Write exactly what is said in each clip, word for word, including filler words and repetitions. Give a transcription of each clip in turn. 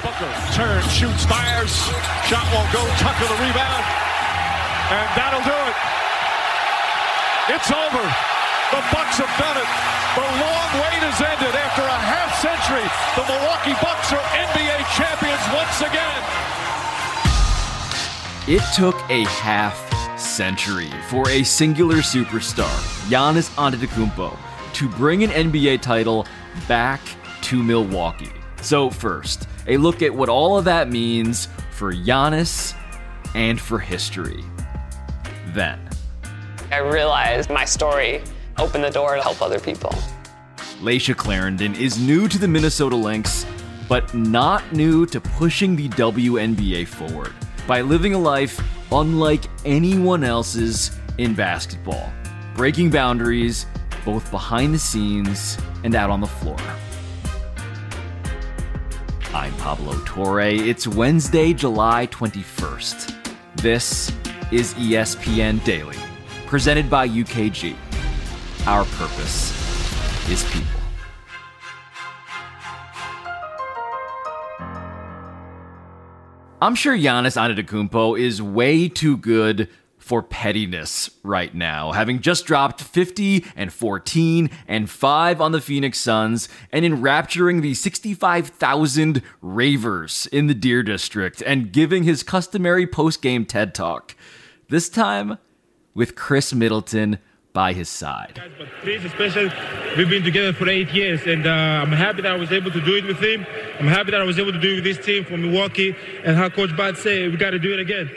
Booker turns, shoots, fires. Shot won't go. Tucker the rebound. And that'll do it. It's over. The Bucks have done it. The long wait has ended. After a half century, the Milwaukee Bucks are N B A champions once again. It took a half century for a singular superstar, Giannis Antetokounmpo, to bring an N B A title back to Milwaukee. So first, a look at what all of that means for Giannis and for history. Then, I realized my story opened the door to help other people. Layshia Clarendon is new to the Minnesota Lynx, but not new to pushing the W N B A forward by living a life unlike anyone else's in basketball, breaking boundaries both behind the scenes and out on the floor. I'm Pablo Torre. It's Wednesday, July twenty-first. This is E S P N Daily, presented by U K G. Our purpose is people. I'm sure Giannis Antetokounmpo is way too good for pettiness right now, having just dropped fifty and fourteen and five on the Phoenix Suns and enrapturing the sixty-five thousand ravers in the Deer District and giving his customary post-game TED Talk. This time with Chris Middleton by his side. But Chris, especially, we've been together for eight years, and uh, I'm happy that I was able to do it with him. I'm happy that I was able to do it with this team from Milwaukee, and how Coach Bud said, we got to do it again.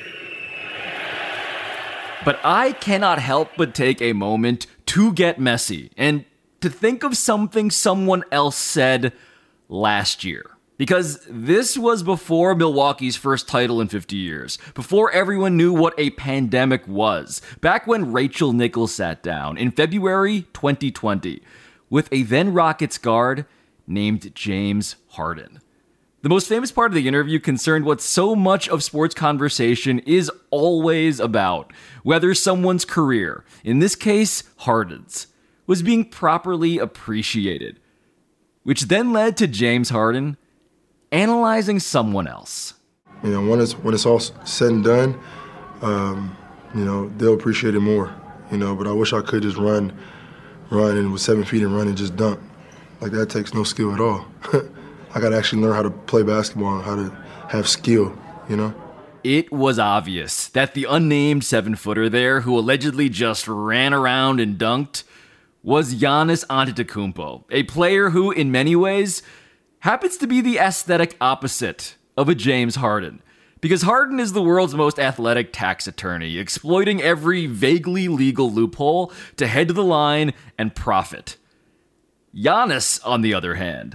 But I cannot help but take a moment to get messy and to think of something someone else said last year. Because this was before Milwaukee's first title in fifty years, before everyone knew what a pandemic was, back when Rachel Nichols sat down in February twenty twenty with a then Rockets guard named James Harden. The most famous part of the interview concerned what so much of sports conversation is always about, whether someone's career, in this case Harden's, was being properly appreciated, which then led to James Harden analyzing someone else. You know, when it's when it's all said and done, um, you know, they'll appreciate it more. You know, but I wish I could just run, run and with seven feet and run and just dunk. Like that takes no skill at all. I got to actually learn how to play basketball and how to have skill. You know. It was obvious that the unnamed seven-footer there, who allegedly just ran around and dunked, was Giannis Antetokounmpo, a player who, in many ways, happens to be the aesthetic opposite of a James Harden. Because Harden is the world's most athletic tax attorney, exploiting every vaguely legal loophole to head to the line and profit. Giannis, on the other hand,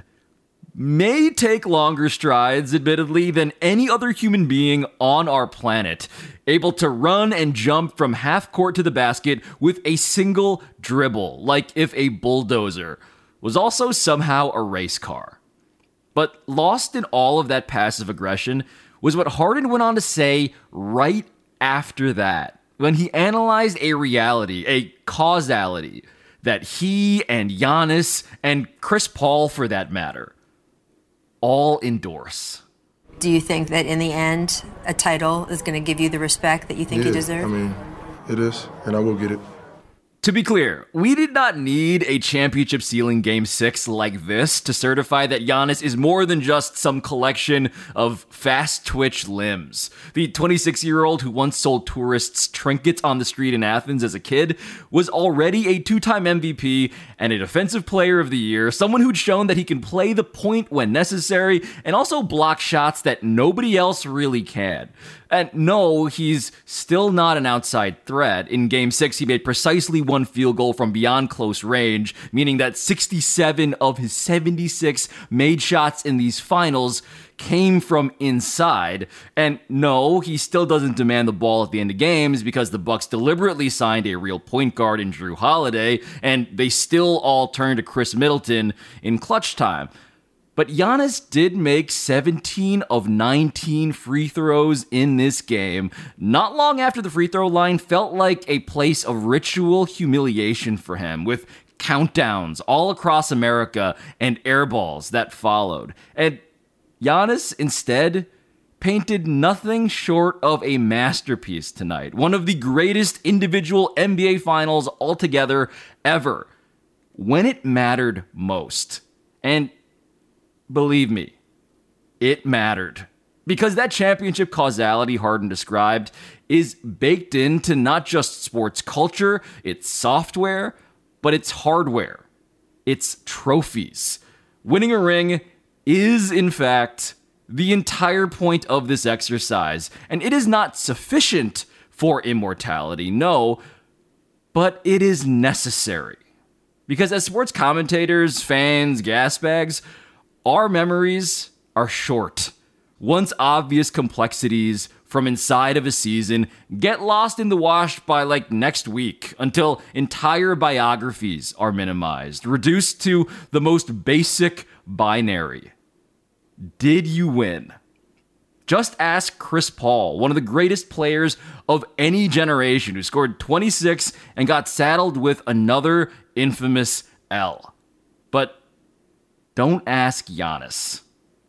may take longer strides, admittedly, than any other human being on our planet, able to run and jump from half court to the basket with a single dribble, like if a bulldozer was also somehow a race car. But lost in all of that passive aggression was what Harden went on to say right after that, when he analyzed a reality, a causality, that he and Giannis, and Chris Paul for that matter, all endorse. Do you think that in the end, a title is going to give you the respect that you think yeah, you deserve? I mean, it is, and I will get it. To be clear, we did not need a championship ceiling game six like this to certify that Giannis is more than just some collection of fast twitch limbs. The twenty-six-year-old who once sold tourists trinkets on the street in Athens as a kid was already a two-time M V P and a defensive player of the year, someone who'd shown that he can play the point when necessary and also block shots that nobody else really can. And no, he's still not an outside threat. In Game six, he made precisely one field goal from beyond close range, meaning that sixty-seven of his seventy-six made shots in these finals came from inside. And no, he still doesn't demand the ball at the end of games because the Bucks deliberately signed a real point guard in Drew Holiday, and they still all turn to Chris Middleton in clutch time. But Giannis did make seventeen of nineteen free throws in this game, not long after the free throw line felt like a place of ritual humiliation for him, with countdowns all across America and airballs that followed. And Giannis instead painted nothing short of a masterpiece tonight. One of the greatest individual N B A finals altogether ever. When it mattered most. And believe me, it mattered. Because that championship causality Harden described is baked into not just sports culture, its software, but its hardware, its trophies. Winning a ring is, in fact, the entire point of this exercise. And it is not sufficient for immortality, no, but it is necessary. Because as sports commentators, fans, gas bags, our memories are short. Once obvious complexities from inside of a season get lost in the wash by like next week until entire biographies are minimized, reduced to the most basic binary. Did you win? Just ask Chris Paul, one of the greatest players of any generation, who scored twenty-six and got saddled with another infamous L. But don't ask Giannis.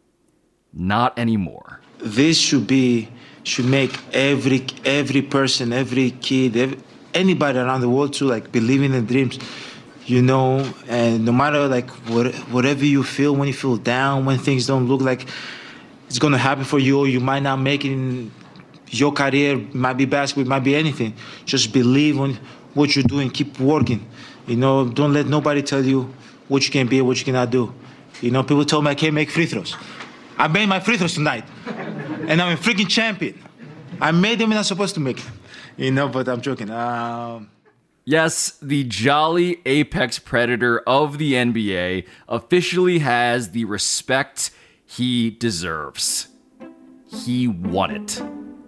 Not anymore. This should be, should make every every person, every kid, every, anybody around the world to like believe in their dreams, you know, and no matter like what, whatever you feel, when you feel down, when things don't look like it's gonna happen for you, or you might not make it in your career, it might be basketball, it might be anything. Just believe on what you're doing, keep working. You know, don't let nobody tell you what you can be or what you cannot do. You know, people told me I can't make free throws. I made my free throws tonight, and I'm a freaking champion. I made them and I'm supposed to make them. You know, but I'm joking. Um... Yes, the jolly apex predator of the N B A officially has the respect he deserves. He won it.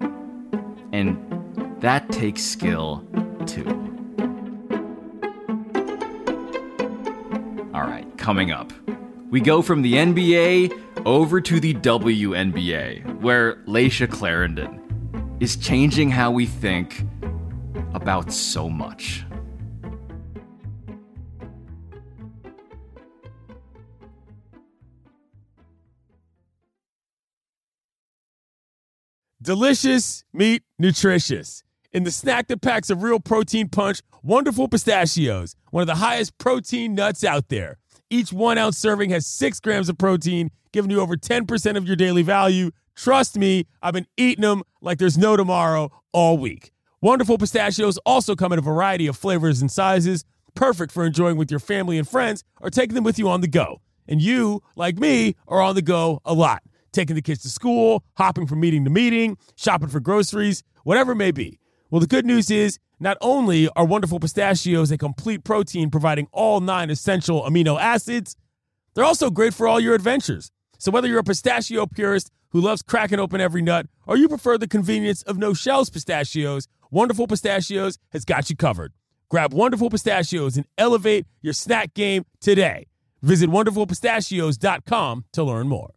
And that takes skill, too. All right, coming up. We go from the N B A over to the W N B A, where Layshia Clarendon is changing how we think about so much. Delicious, meat, nutritious. In the snack that packs a real protein punch, Wonderful Pistachios, one of the highest protein nuts out there. Each one-ounce serving has six grams of protein, giving you over ten percent of your daily value. Trust me, I've been eating them like there's no tomorrow all week. Wonderful Pistachios also come in a variety of flavors and sizes, perfect for enjoying with your family and friends or taking them with you on the go. And you, like me, are on the go a lot. Taking the kids to school, hopping from meeting to meeting, shopping for groceries, whatever it may be. Well, the good news is, not only are Wonderful Pistachios a complete protein providing all nine essential amino acids, they're also great for all your adventures. So whether you're a pistachio purist who loves cracking open every nut, or you prefer the convenience of no-shells pistachios, Wonderful Pistachios has got you covered. Grab Wonderful Pistachios and elevate your snack game today. Visit wonderful pistachios dot com to learn more.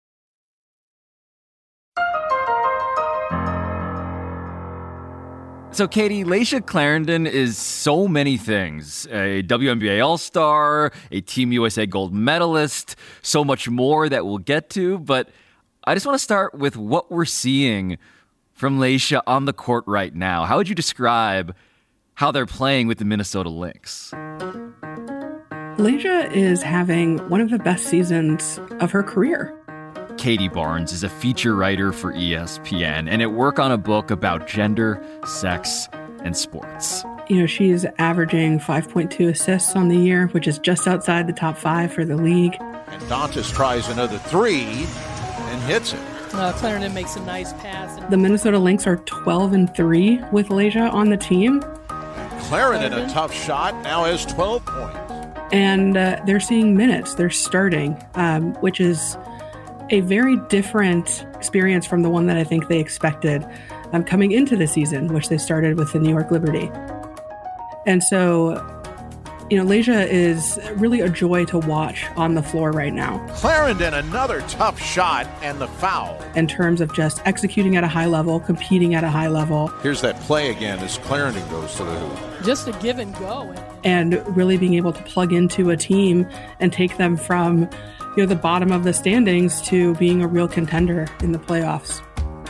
So, Katie, Layshia Clarendon is so many things. A W N B A All-Star, a Team U S A gold medalist, so much more that we'll get to. But I just want to start with what we're seeing from Layshia on the court right now. How would you describe how they're playing with the Minnesota Lynx? Layshia is having one of the best seasons of her career. Katie Barnes is a feature writer for E S P N and at work on a book about gender, sex, and sports. You know, she's averaging five point two assists on the year, which is just outside the top five for the league. And Dantas tries another three and hits it. Uh, Clarendon makes a nice pass. The Minnesota Lynx are twelve and three with Layshia on the team. Clarendon, a tough shot, now has twelve points. And uh, they're seeing minutes. They're starting, um, which is a very different experience from the one that I think they expected um, coming into the season, which they started with the New York Liberty. And so, you know, Layshia is really a joy to watch on the floor right now. Clarendon, another tough shot and the foul. In terms of just executing at a high level, competing at a high level. Here's that play again as Clarendon goes to the hoop. Just a give and go. And really being able to plug into a team and take them from, you you know, the bottom of the standings to being a real contender in the playoffs.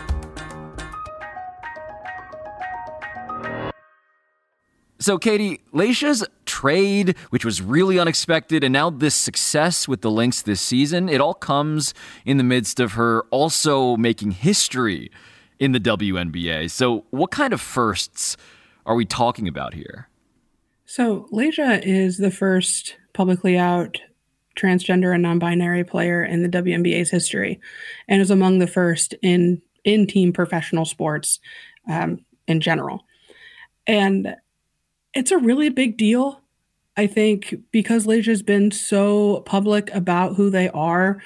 So, Katie, Laysha's trade, which was really unexpected, and now this success with the Lynx this season, it all comes in the midst of her also making history in the W N B A. So what kind of firsts are we talking about here? So Laysha is the first publicly out transgender and non-binary player in the W N B A's history, and is among the first in, in team professional sports um, in general. And it's a really big deal, I think, because Laysha's been so public about who they are,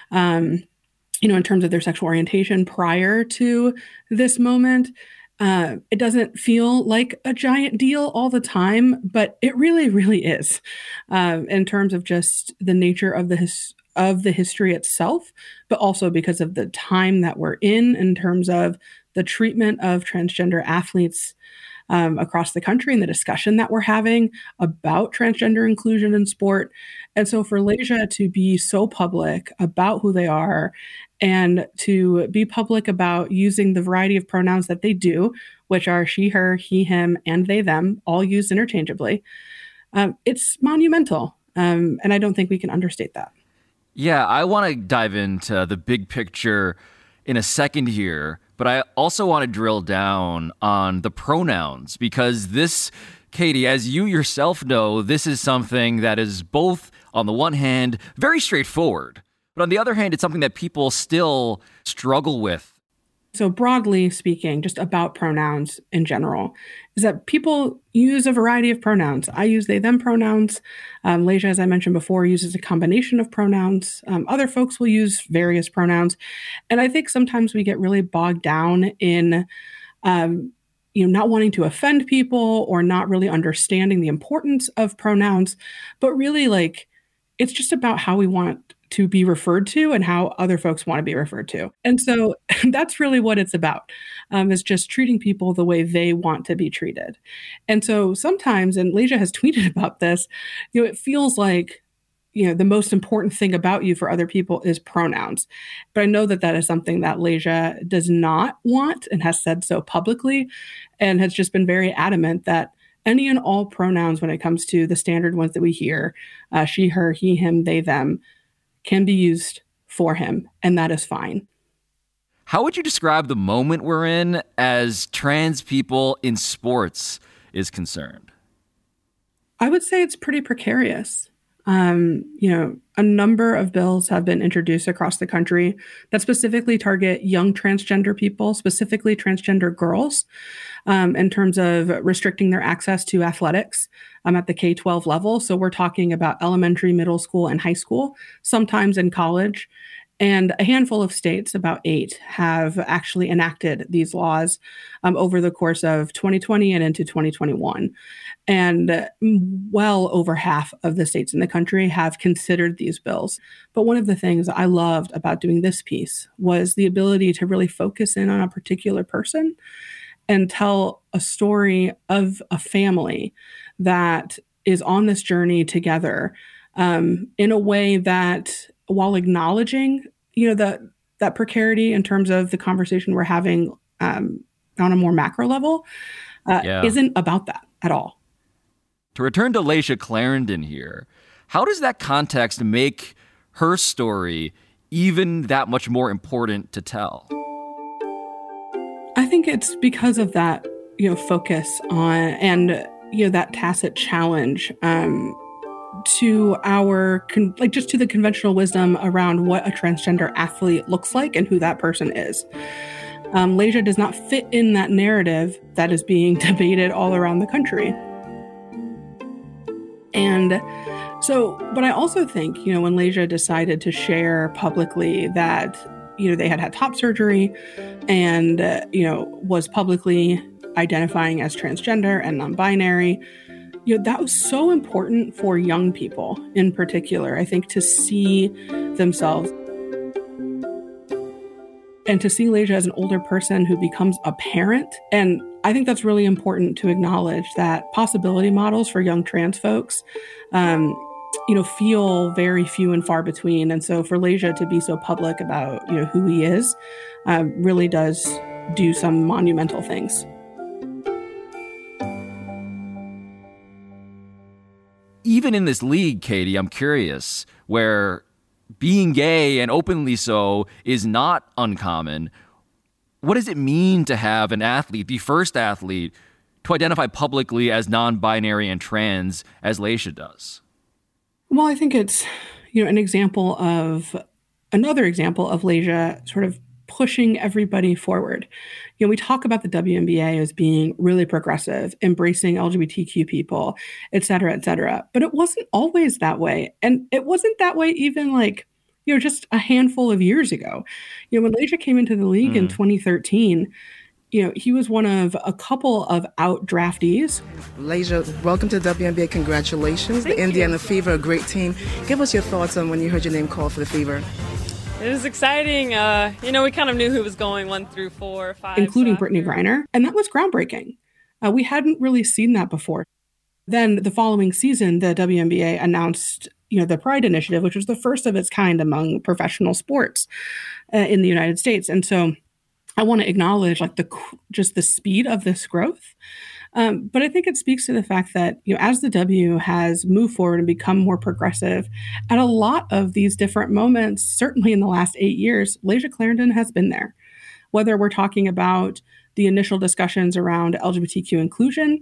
um, you know, in terms of their sexual orientation prior to this moment. Uh, it doesn't feel like a giant deal all the time, but it really, really is, um, in terms of just the nature of the his- of the history itself, but also because of the time that we're in, in terms of the treatment of transgender athletes Um, across the country and the discussion that we're having about transgender inclusion in sport. And so for Laysha to be so public about who they are and to be public about using the variety of pronouns that they do, which are she, her, he, him, and they, them, all used interchangeably, um, it's monumental. Um, and I don't think we can understate that. Yeah, I want to dive into the big picture in a second here. But I also want to drill down on the pronouns, because this, Katie, as you yourself know, this is something that is both, on the one hand, very straightforward, but on the other hand, it's something that people still struggle with. So broadly speaking, just about pronouns in general, is that people use a variety of pronouns. I use they, them pronouns. Um, Laysha, as I mentioned before, uses a combination of pronouns. Um, other folks will use various pronouns. And I think sometimes we get really bogged down in, um, you know, not wanting to offend people or not really understanding the importance of pronouns, but really like, it's just about how we want to be referred to and how other folks want to be referred to. And so that's really what it's about, um, is just treating people the way they want to be treated. And so sometimes, and Laysha has tweeted about this, you know, it feels like, you know, the most important thing about you for other people is pronouns. But I know that that is something that Laysha does not want and has said so publicly, and has just been very adamant that any and all pronouns, when it comes to the standard ones that we hear, uh, she, her, he, him, they, them, can be used for him, and that is fine. How would you describe the moment we're in as trans people in sports is concerned? I would say it's pretty precarious. Um, you know, a number of bills have been introduced across the country that specifically target young transgender people, specifically transgender girls, um, in terms of restricting their access to athletics um, at the K twelve level. So we're talking about elementary, middle school, and high school, sometimes in college. And a handful of states, about eight, have actually enacted these laws um, over the course of twenty twenty and into twenty twenty-one. And well over half of the states in the country have considered these bills. But one of the things I loved about doing this piece was the ability to really focus in on a particular person and tell a story of a family that is on this journey together um, in a way that, while acknowledging, you know, that that precarity in terms of the conversation we're having um, on a more macro level, uh, yeah. isn't about that at all. To return to Laysha Clarendon here, how does that context make her story even that much more important to tell? I think it's because of that, you know, focus on, and, you know, that tacit challenge um, to our, con- like just to the conventional wisdom around what a transgender athlete looks like and who that person is. Um, Laysha does not fit in that narrative that is being debated all around the country. And so, but I also think, you know, when Laysha decided to share publicly that, you know, they had had top surgery and, uh, you know, was publicly identifying as transgender and non-binary, you know, that was so important for young people in particular, I think, to see themselves and to see Laysha as an older person who becomes a parent. And I think that's really important to acknowledge that possibility models for young trans folks, um, you know, feel very few and far between. And so for Laysia to be so public about, you know, who he is, um, really does do some monumental things. Even in this league, Katie, I'm curious, where being gay and openly so is not uncommon, what does it mean to have an athlete, the first athlete, to identify publicly as non-binary and trans as Laysia does? Well, I think it's, you know, an example of, another example of Laysia sort of pushing everybody forward. You know, we talk about the W N B A as being really progressive, embracing L G B T Q people, et cetera, et cetera. But it wasn't always that way. And it wasn't that way even like, you know, just a handful of years ago. You know, when Laysia came into the league mm. in twenty thirteen, you know, he was one of a couple of out draftees. Laysia, welcome to the W N B A. Congratulations. Thank the Indiana you. Fever, a great team. Give us your thoughts on when you heard your name called for the Fever. It was exciting. Uh, you know, we kind of knew who was going one through four, five. Including so Brittney Griner. And that was groundbreaking. Uh, we hadn't really seen that before. Then the following season, the W N B A announced, you know, the Pride Initiative, which was the first of its kind among professional sports uh, in the United States. And so I want to acknowledge like the just the speed of this growth. Um, but I think it speaks to the fact that, you know, as the W has moved forward and become more progressive at a lot of these different moments, certainly in the last eight years, Laysia Clarendon has been there. Whether we're talking about the initial discussions around L G B T Q inclusion,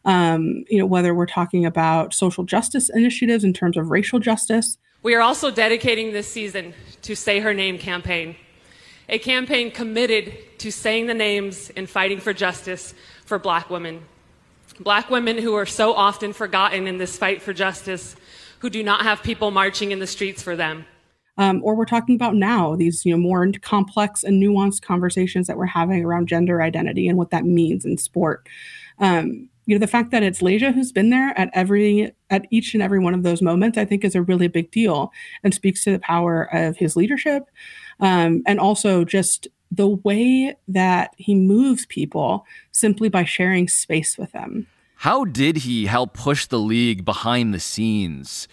um, you know, whether we're talking about social justice initiatives in terms of racial justice. We are also dedicating this season to Say Her Name campaign, a campaign committed to saying the names and fighting for justice for Black women. Black women who are so often forgotten in this fight for justice, who do not have people marching in the streets for them. Um, or we're talking about now these, you know, more complex and nuanced conversations that we're having around gender identity and what that means in sport. Um, you know, the fact that it's Laysia who's been there at every, at each and every one of those moments, I think is a really big deal and speaks to the power of his leadership. Um, and also just the way that he moves people simply by sharing space with them. How did he help push the league behind the scenes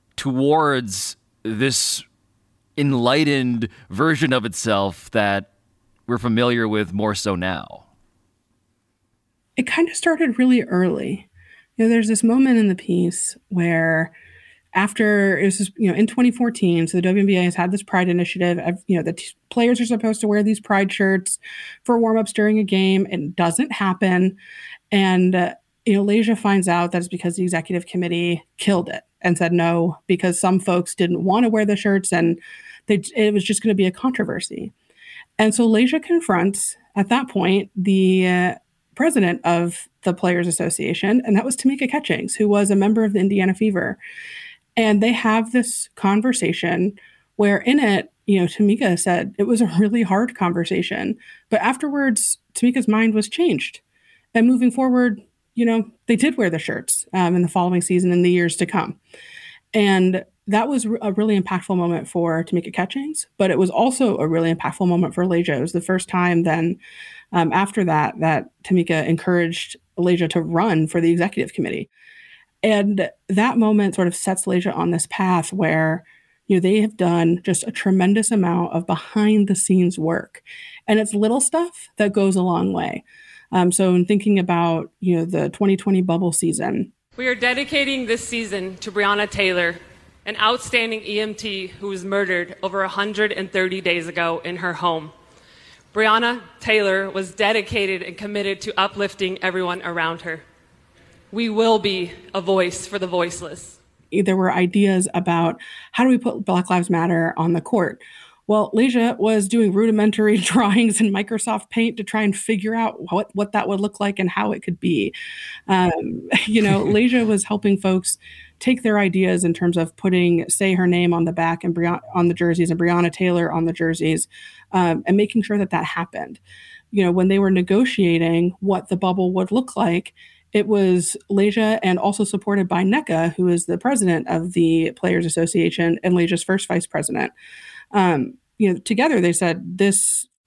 towards this enlightened version of itself that we're familiar with more so now? It kind of started really early. You know, there's this moment in the piece where after it was, just, you know, in twenty fourteen, so the W N B A has had this Pride Initiative. You know, the t- players are supposed to wear these Pride shirts for warm-ups during a game. It doesn't happen. And, uh, you know, Laysia finds out that it's because the executive committee killed it and said no, because some folks didn't want to wear the shirts and they, it was just going to be a controversy. And so Laysia confronts, at that point, the uh, president of the Players Association, and that was Tamika Catchings, who was a member of the Indiana Fever. And they have this conversation where in it, you know, Tamika said it was a really hard conversation. But afterwards, Tamika's mind was changed. And moving forward, you know, they did wear the shirts um, in the following season and the years to come. And that was a really impactful moment for Tamika Catchings. But it was also a really impactful moment for Laysia. It was the first time then um, after that, that Tamika encouraged Laysia to run for the executive committee. And that moment sort of sets Laysia on this path where, you know, they have done just a tremendous amount of behind the scenes work. And it's little stuff that goes a long way. Um, so in thinking about, you know, the twenty twenty bubble season. We are dedicating this season to Breonna Taylor, an outstanding E M T who was murdered over one hundred thirty days ago in her home. Breonna Taylor was dedicated and committed to uplifting everyone around her. We will be a voice for the voiceless. There were ideas about how do we put Black Lives Matter on the court? Well, Laysia was doing rudimentary drawings in Microsoft Paint to try and figure out what, what that would look like and how it could be. Um, you know, Laysia was helping folks take their ideas in terms of putting Say Her Name on the back and Breonna, on the jerseys and Breonna Taylor on the jerseys um, and making sure that that happened. You know, when they were negotiating what the bubble would look like, it was Laysia and also supported by Nneka, who is the president of the Players Association and Laysia's first vice president. Um, you know, together they said this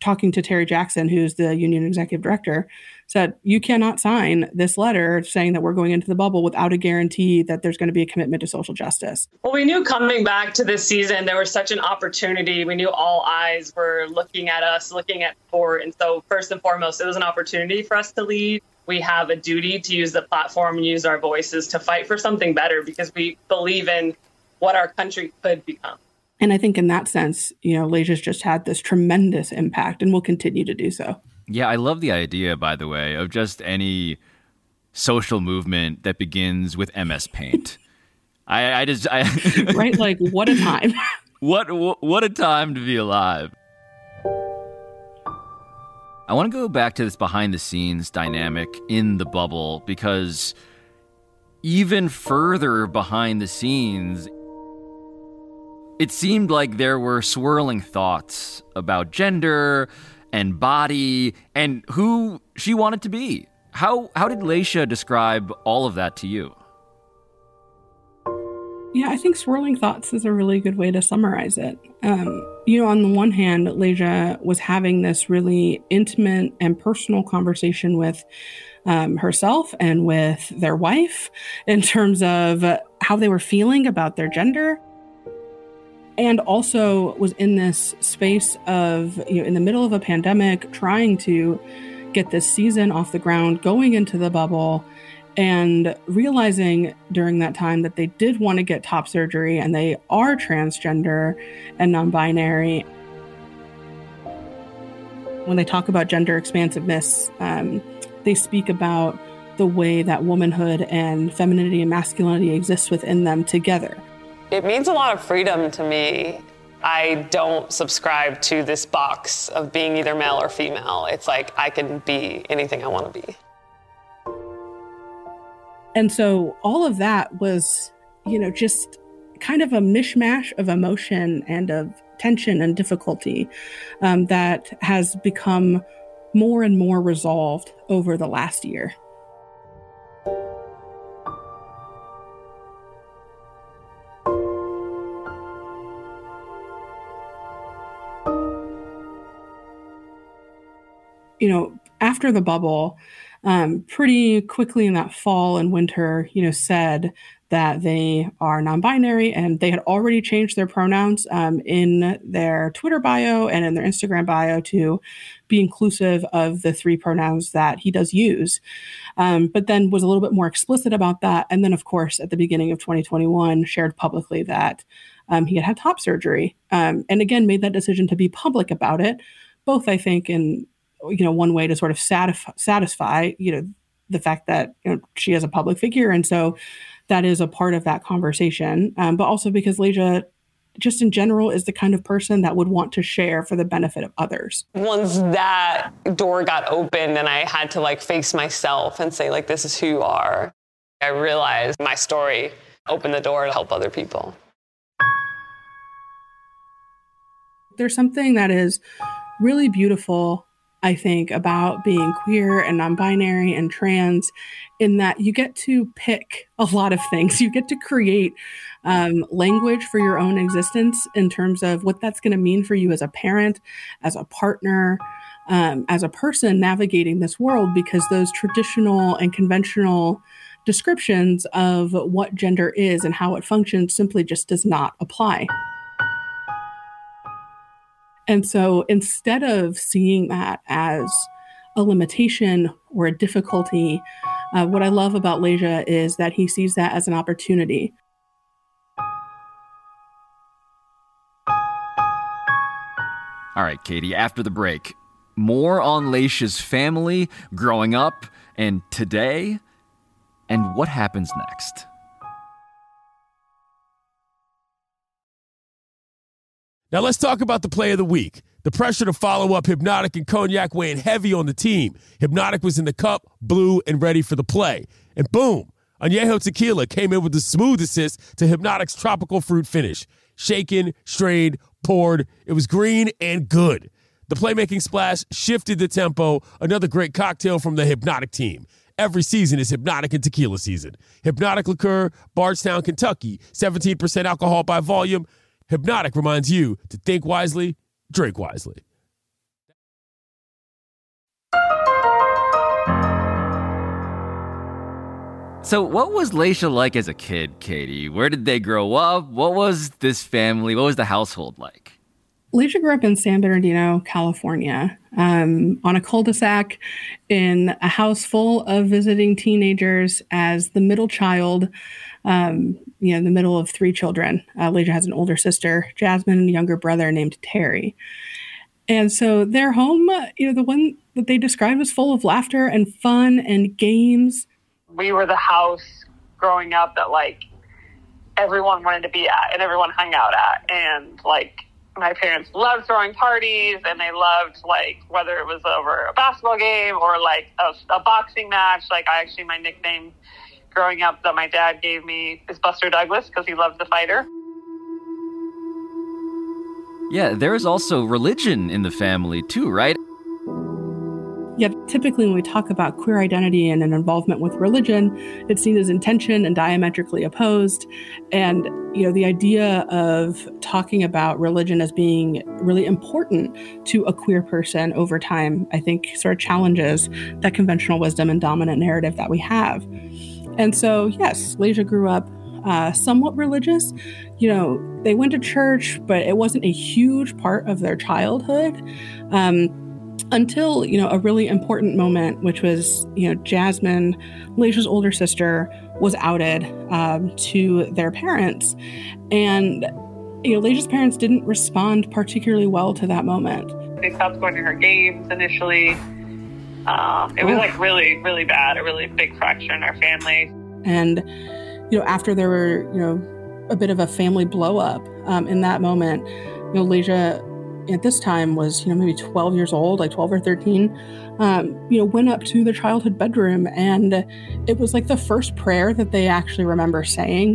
talking to Terry Jackson, who's the union executive director, said, you cannot sign this letter saying that we're going into the bubble without a guarantee that there's going to be a commitment to social justice. Well, we knew coming back to this season, there was such an opportunity. We knew all eyes were looking at us, looking at sport. And so first and foremost, it was an opportunity for us to lead. We have a duty to use the platform and use our voices to fight for something better because we believe in what our country could become. And I think in that sense, you know, Laysia's just had this tremendous impact and will continue to do so. Yeah, I love the idea, by the way, of just any social movement that begins with M S Paint. I, I just... I right? Like, what a time. what, what What a time to be alive. I want to go back to this behind-the-scenes dynamic in the bubble, because even further behind the scenes, it seemed like there were swirling thoughts about gender and body and who she wanted to be. How how did Layshia describe all of that to you? Yeah, I think swirling thoughts is a really good way to summarize it. Um, you know, on the one hand, Layshia was having this really intimate and personal conversation with um, herself and with their wife in terms of how they were feeling about their gender. And also was in this space of, you know, in the middle of a pandemic, trying to get this season off the ground, going into the bubble, and realizing during that time that they did want to get top surgery and they are transgender and non-binary. When they talk about gender expansiveness, um, they speak about the way that womanhood and femininity and masculinity exists within them together. It means a lot of freedom to me. I don't subscribe to this box of being either male or female. It's like I can be anything I want to be. And so all of that was, you know, just kind of a mishmash of emotion and of tension and difficulty um, that has become more and more resolved over the last year. You know, after the bubble, um, pretty quickly in that fall and winter, you know, said that they are non-binary and they had already changed their pronouns um, in their Twitter bio and in their Instagram bio to be inclusive of the three pronouns that he does use, um, but then was a little bit more explicit about that. And then, of course, at the beginning of twenty twenty-one, shared publicly that um, he had had top surgery um, and again, made that decision to be public about it, both, I think, in you know, one way to sort of satisfy, satisfy, you know, the fact that, you know, she is a public figure. And so that is a part of that conversation. Um, but also because Layshia, just in general, is the kind of person that would want to share for the benefit of others. Once that door got opened and I had to like face myself and say, like, this is who you are, I realized my story opened the door to help other people. There's something that is really beautiful, I think, about being queer and non-binary and trans, in that you get to pick a lot of things. You get to create um, language for your own existence in terms of what that's going to mean for you as a parent, as a partner, um, as a person navigating this world, because those traditional and conventional descriptions of what gender is and how it functions simply just does not apply. And so instead of seeing that as a limitation or a difficulty, uh, what I love about Layshia is that he sees that as an opportunity. All right, Katie, after the break, more on Layshia's family, growing up, and today, and what happens next. Now let's talk about the play of the week. The pressure to follow up Hypnotic and Cognac weighing heavy on the team. Hypnotic was in the cup, blue, and ready for the play. And boom, Añejo Tequila came in with the smooth assist to Hypnotic's tropical fruit finish. Shaken, strained, poured. It was green and good. The playmaking splash shifted the tempo. Another great cocktail from the Hypnotic team. Every season is Hypnotic and Tequila season. Hypnotic Liqueur, Bardstown, Kentucky. seventeen percent alcohol by volume. Hypnotic reminds you to think wisely, drink wisely. So what was Layshia like as a kid, Katie? Where did they grow up? What was this family? What was the household like? Layshia grew up in San Bernardino, California, um, on a cul-de-sac in a house full of visiting teenagers as the middle child, um, you know, in the middle of three children. Uh, Layshia has an older sister, Jasmine, and a younger brother named Terry. And so their home, you know, the one that they described was full of laughter and fun and games. We were the house growing up that, like, everyone wanted to be at and everyone hung out at. And, like, my parents loved throwing parties, and they loved, like, whether it was over a basketball game or, like, a, a boxing match. Like, I actually, my nickname growing up that my dad gave me is Buster Douglas because he loved the fighter. Yeah, there is also religion in the family too, right? Yeah, typically when we talk about queer identity and an involvement with religion, it's seen as in tension and diametrically opposed. And, you know, the idea of talking about religion as being really important to a queer person over time, I think sort of challenges that conventional wisdom and dominant narrative that we have. And so, yes, Layshia grew up uh, somewhat religious. You know, they went to church, but it wasn't a huge part of their childhood. Um, Until, you know, a really important moment, which was, you know, Jasmine, Layshia's older sister, was outed um, to their parents. And, you know, Layshia's parents didn't respond particularly well to that moment. They stopped going to her games initially. Um, it was, like, really, really bad, a really big fracture in our family. And, you know, after there were, you know, a bit of a family blow up um, in that moment, you know, Layshia at this time was, you know, maybe twelve years old, like twelve or thirteen, um, you know, went up to their childhood bedroom, and it was like the first prayer that they actually remember saying.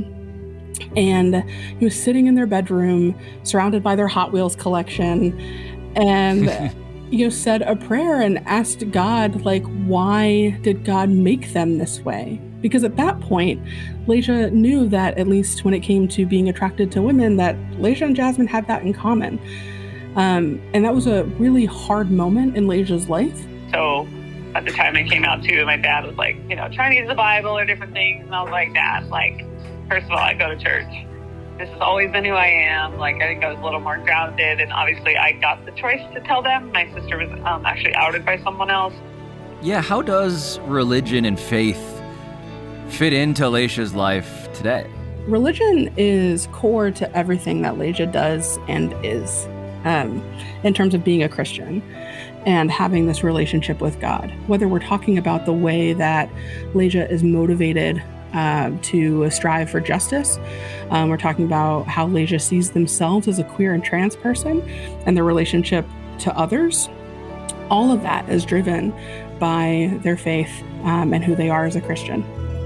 And he was sitting in their bedroom, surrounded by their Hot Wheels collection, and, you know, said a prayer and asked God, like, why did God make them this way? Because at that point, Layshia knew that, at least when it came to being attracted to women, that Layshia and Jasmine had that in common. Um, and that was a really hard moment in Layshia's life. So at the time I came out too, my dad was like, you know, trying to use the Bible or different things. And I was like, Dad, like, first of all, I go to church. This has always been who I am. Like, I think I was a little more grounded. And obviously I got the choice to tell them. My sister was um, actually outed by someone else. Yeah, how does religion and faith fit into Layshia's life today? Religion is core to everything that Layshia does and is. Um, in terms of being a Christian and having this relationship with God, whether we're talking about the way that Layshia is motivated uh, to strive for justice, um, we're talking about how Layshia sees themselves as a queer and trans person and their relationship to others. All of that is driven by their faith um, and who they are as a Christian.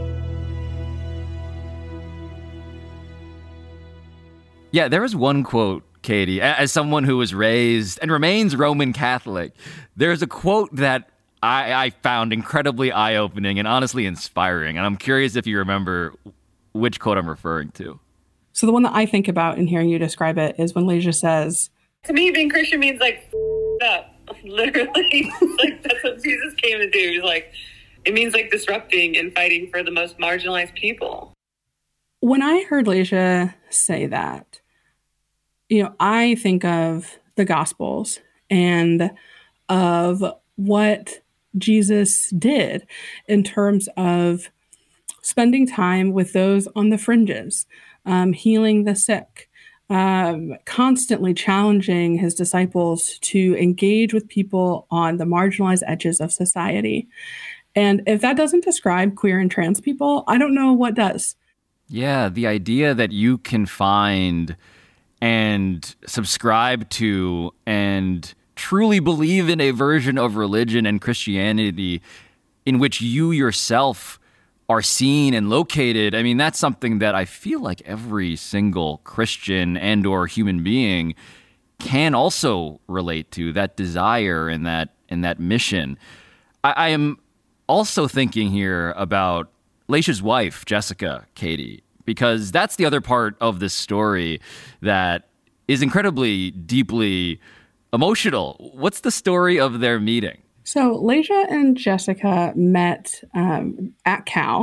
Yeah, there was one quote, Katie, as someone who was raised and remains Roman Catholic, there's a quote that I, I found incredibly eye-opening and honestly inspiring. And I'm curious if you remember which quote I'm referring to. So the one that I think about in hearing you describe it is when Layshia says, to me, being Christian means, like, f- up. Literally. Like, that's what Jesus came to do. He's like, it means, like, disrupting and fighting for the most marginalized people. When I heard Layshia say that, you know, I think of the Gospels and of what Jesus did in terms of spending time with those on the fringes, um, healing the sick, um, constantly challenging his disciples to engage with people on the marginalized edges of society. And if that doesn't describe queer and trans people, I don't know what does. Yeah, the idea that you can find and subscribe to and truly believe in a version of religion and Christianity in which you yourself are seen and located. I mean, that's something that I feel like every single Christian and or human being can also relate to, that desire and that and that mission. I, I am also thinking here about Layshia's wife, Jessica, Katie, because that's the other part of this story that is incredibly, deeply emotional. What's the story of their meeting? So Layshia and Jessica met um, at Cal.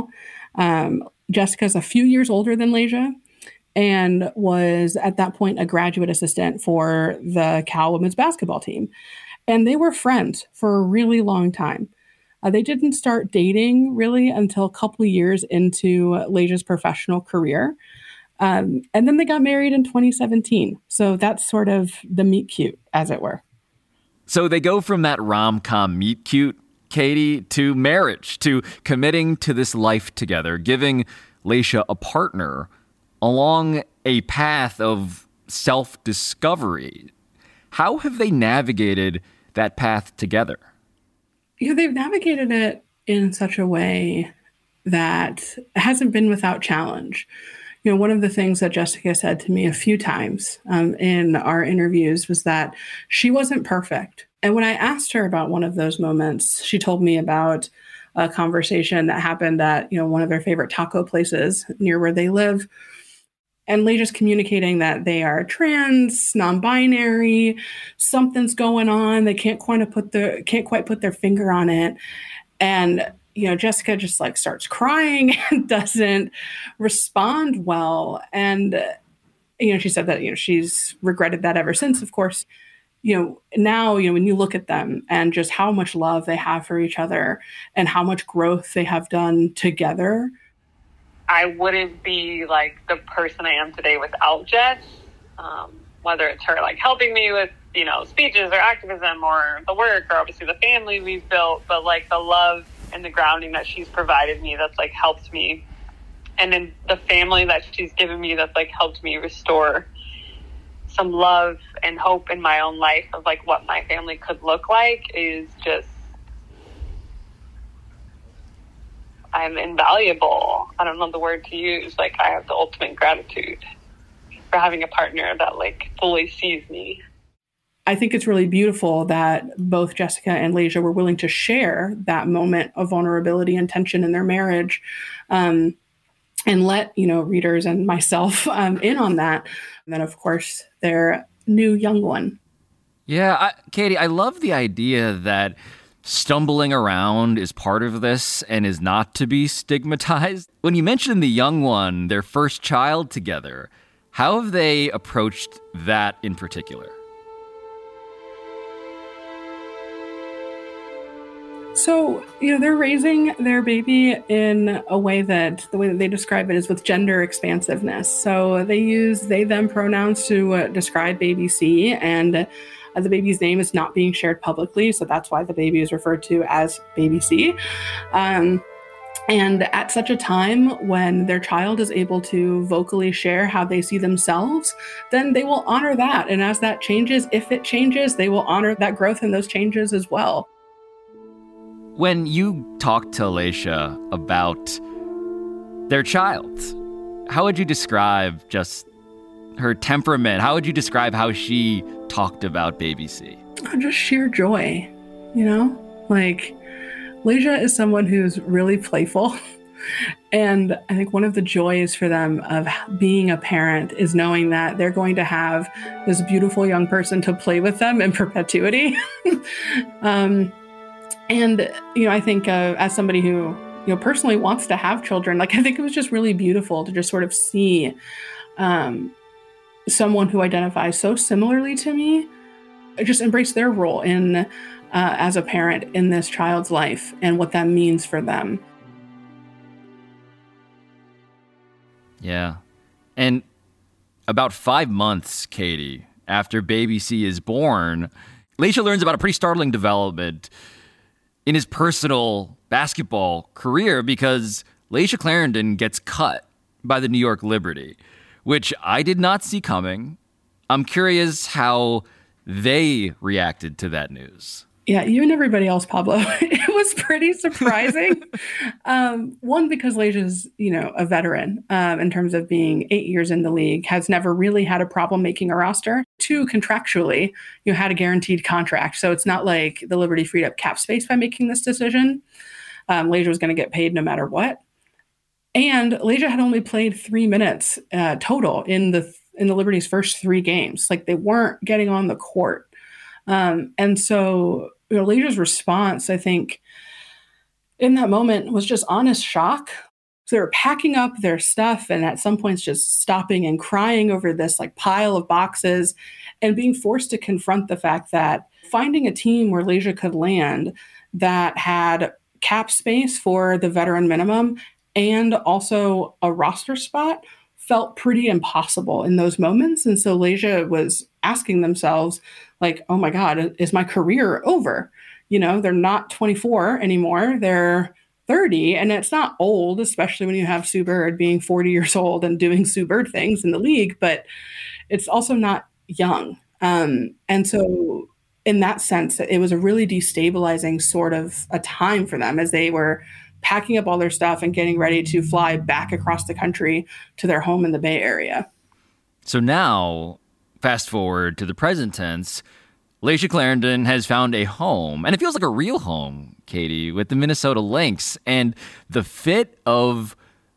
Um, Jessica's a few years older than Layshia and was at that point a graduate assistant for the Cal women's basketball team. And they were friends for a really long time. Uh, they didn't start dating really until a couple of years into Layshia's professional career. Um, and then they got married in twenty seventeen. So that's sort of the meet cute, as it were. So they go from that rom-com meet cute, Katie, to marriage, to committing to this life together, giving Layshia a partner along a path of self-discovery. How have they navigated that path together? You know, they've navigated it in such a way that it hasn't been without challenge. You know, one of the things that Jessica said to me a few times um, in our interviews was that she wasn't perfect. And when I asked her about one of those moments, she told me about a conversation that happened at, you know, one of their favorite taco places near where they live. And Layshia's communicating that they are trans, non-binary, something's going on. They can't quite put their can't quite put their finger on it. And you know, Jessica just like starts crying and doesn't respond well. And, uh, you know, she said that, you know, she's regretted that ever since, of course. You know, now, you know, when you look at them and just how much love they have for each other and how much growth they have done together. I wouldn't be like the person I am today without Jess, um, whether it's her like helping me with, you know, speeches or activism or the work or obviously the family we've built, but like the love and the grounding that she's provided me that's like helped me, and then the family that she's given me that's like helped me restore some love and hope in my own life of like what my family could look like is just, I'm invaluable. I don't know the word to use. Like I have the ultimate gratitude for having a partner that like fully sees me. I think it's really beautiful that both Jessica and Layshia were willing to share that moment of vulnerability and tension in their marriage, um, and let, you know, readers and myself um, in on that. And then, of course, their new young one. Yeah, I, Katie, I love the idea that stumbling around is part of this and is not to be stigmatized. When you mentioned the young one, their first child together, how have they approached that in particular? So, you know, they're raising their baby in a way that the way that they describe it is with gender expansiveness. So they use they, them pronouns to uh, describe baby C, and uh, the baby's name is not being shared publicly. So that's why the baby is referred to as baby C. Um, and at such a time when their child is able to vocally share how they see themselves, then they will honor that. And as that changes, if it changes, they will honor that growth and those changes as well. When you talked to Layshia about their child, how would you describe just her temperament? How would you describe how she talked about baby C? Just sheer joy, you know? Like, Layshia is someone who's really playful. And I think one of the joys for them of being a parent is knowing that they're going to have this beautiful young person to play with them in perpetuity. um, And, you know, I think uh, as somebody who, you know, personally wants to have children, like, I think it was just really beautiful to just sort of see um, someone who identifies so similarly to me just embrace their role in uh, as a parent in this child's life and what that means for them. Yeah. And about five months, Katie, after baby C is born, Layshia learns about a pretty startling development in his personal basketball career because Layshia Clarendon gets cut by the New York Liberty, which I did not see coming. I'm curious how they reacted to that news. Yeah, you and everybody else, Pablo. It was pretty surprising. um, one, because Layshia's, you know, a veteran um, in terms of being eight years in the league, has never really had a problem making a roster. Two, contractually, you had a guaranteed contract. So it's not like the Liberty freed up cap space by making this decision. Um, Layshia was going to get paid no matter what. And Layshia had only played three minutes uh, total in the in the Liberty's first three games. Like, they weren't getting on the court. Um, and so, you know, Layshia's response, I think, in that moment was just honest shock. So they were packing up their stuff and at some points just stopping and crying over this like pile of boxes and being forced to confront the fact that finding a team where Laysia could land that had cap space for the veteran minimum and also a roster spot felt pretty impossible in those moments. And so Laysia was asking themselves, like, oh my God, is my career over? You know, they're not twenty-four anymore. They're thirty. And it's not old, especially when you have Sue Bird being forty years old and doing Sue Bird things in the league, but it's also not young. Um, and so in that sense, it was a really destabilizing sort of a time for them as they were packing up all their stuff and getting ready to fly back across the country to their home in the Bay Area. So now, fast forward to the present tense, Layshia Clarendon has found a home, and it feels like a real home, Katie, with the Minnesota Lynx. And the fit of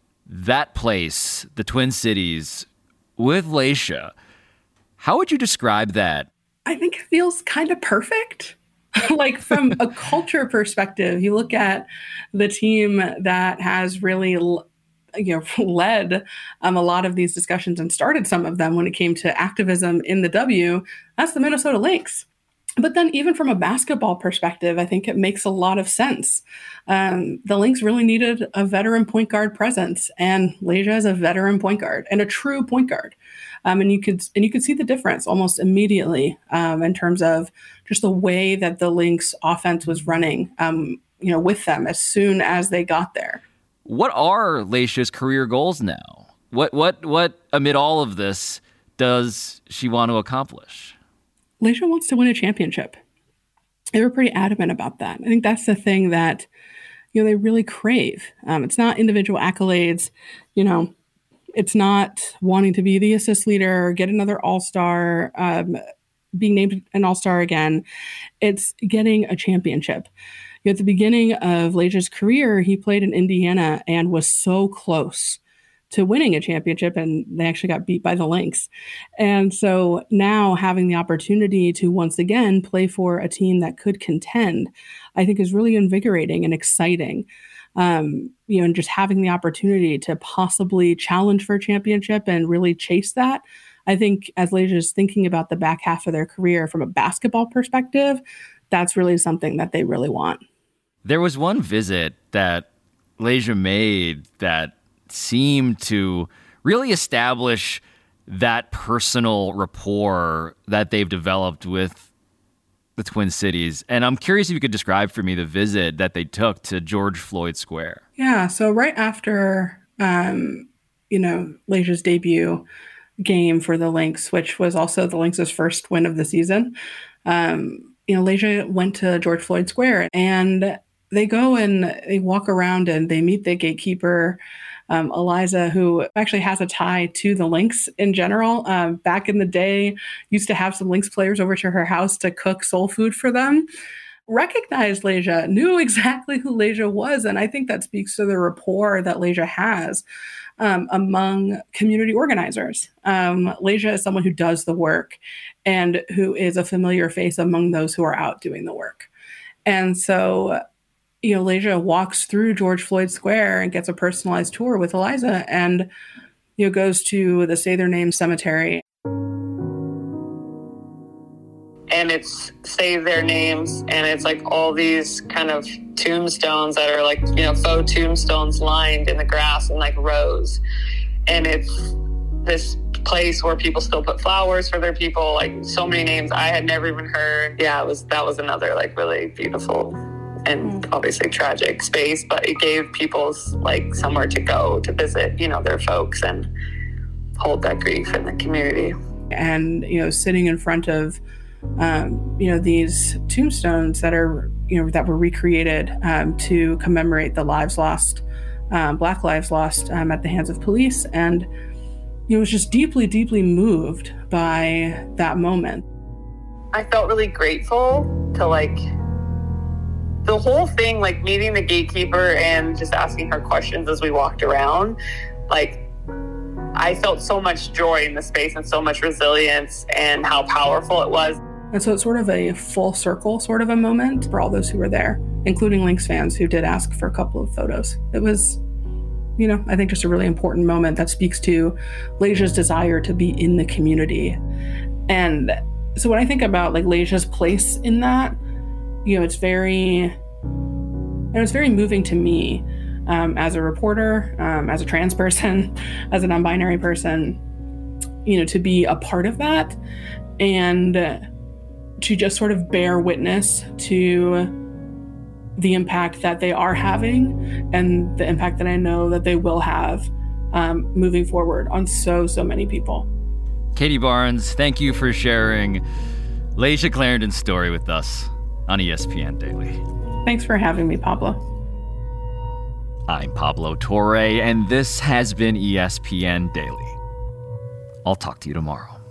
that place, the Twin Cities, with Layshia, how would you describe that? I think it feels kind of perfect. Like from a culture perspective, you look at the team that has really, you know, led um, a lot of these discussions and started some of them when it came to activism in the W, that's the Minnesota Lynx. But then even from a basketball perspective, I think it makes a lot of sense. Um, the Lynx really needed a veteran point guard presence, and Layshia is a veteran point guard and a true point guard. Um, and you could and you could see the difference almost immediately um, in terms of just the way that the Lynx offense was running, um, you know, with them as soon as they got there. What are Layshia's career goals now? What what what amid all of this does she want to accomplish? Layshia wants to win a championship. They were pretty adamant about that. I think that's the thing that, you know, they really crave. Um, it's not individual accolades, you know, it's not wanting to be the assist leader or get another all-star, um, being named an all-star again. It's getting a championship. You know, at the beginning of Layshia's career, he played in Indiana and was so close to winning a championship, and they actually got beat by the Lynx. And so now having the opportunity to once again play for a team that could contend, I think is really invigorating and exciting. Um, you know, and just having the opportunity to possibly challenge for a championship and really chase that. I think as Layshia is thinking about the back half of their career from a basketball perspective, that's really something that they really want. There was one visit that Layshia made that seemed to really establish that personal rapport that they've developed with the Twin Cities. And I'm curious if you could describe for me the visit that they took to George Floyd Square. Yeah, so right after, um, you know, Layshia's debut game for the Lynx, which was also the Lynx's first win of the season, um, you know, Layshia went to George Floyd Square and they go and they walk around and they meet the gatekeeper, Um, Eliza, who actually has a tie to the Lynx in general. Um, back in the day, used to have some Lynx players over to her house to cook soul food for them. Recognized Layshia, knew exactly who Layshia was. And I think that speaks to the rapport that Layshia has um, among community organizers. Um, Layshia is someone who does the work and who is a familiar face among those who are out doing the work. And so, you know, Layshia walks through George Floyd Square and gets a personalized tour with Eliza and, you know, goes to the Say Their Name cemetery. And it's Say Their Names, and it's like all these kind of tombstones that are like, you know, faux tombstones lined in the grass in like rows. And it's this place where people still put flowers for their people, like so many names I had never even heard. Yeah, it was that was another like really beautiful and obviously tragic space, but it gave people like somewhere to go to visit, you know, their folks and hold that grief in the community. And, you know, sitting in front of, um, you know, these tombstones that are, you know, that were recreated um, to commemorate the lives lost, um, Black lives lost um, at the hands of police. And, you know, was just deeply, deeply moved by that moment. I felt really grateful to like, the whole thing, like meeting the gatekeeper and just asking her questions as we walked around, like I felt so much joy in the space and so much resilience and how powerful it was. And so it's sort of a full circle sort of a moment for all those who were there, including Lynx fans who did ask for a couple of photos. It was, you know, I think just a really important moment that speaks to Layshia's desire to be in the community. And so when I think about like Layshia's place in that, you know, it's very, it was very moving to me um, as a reporter, um, as a trans person, as a non-binary person, you know, to be a part of that and to just sort of bear witness to the impact that they are having and the impact that I know that they will have um, moving forward on so, so many people. Katie Barnes, thank you for sharing Layshia Clarendon's story with us on E S P N Daily. Thanks for having me, Pablo. I'm Pablo Torre, and this has been E S P N Daily. I'll talk to you tomorrow.